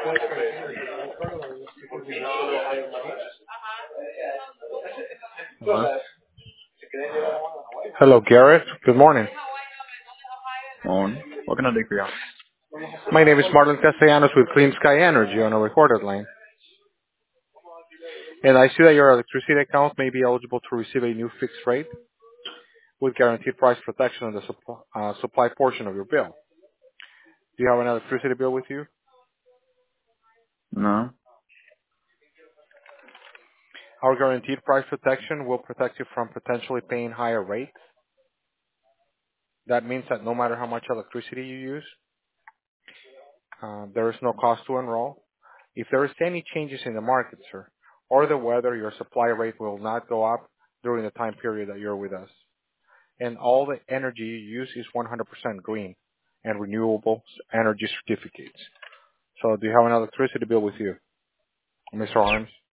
Hello? Hello, Garrett. Good morning. On. What can I do for you? My name is Marlon Castellanos with Clean Sky Energy on a recorded line. And I see that your electricity account may be eligible to receive a new fixed rate with guaranteed price protection on the supply portion of your bill. Do you have an electricity bill with you? No. Our guaranteed price protection will protect you from potentially paying higher rates. That means that no matter how much electricity you use, there is no cost to enroll. If there is any changes in the market, sir, or the weather, your supply rate will not go up during the time period that you're with us. And all the energy you use is 100% green and renewable energy certificates. So do you have an electricity bill with you, Mr. Arms?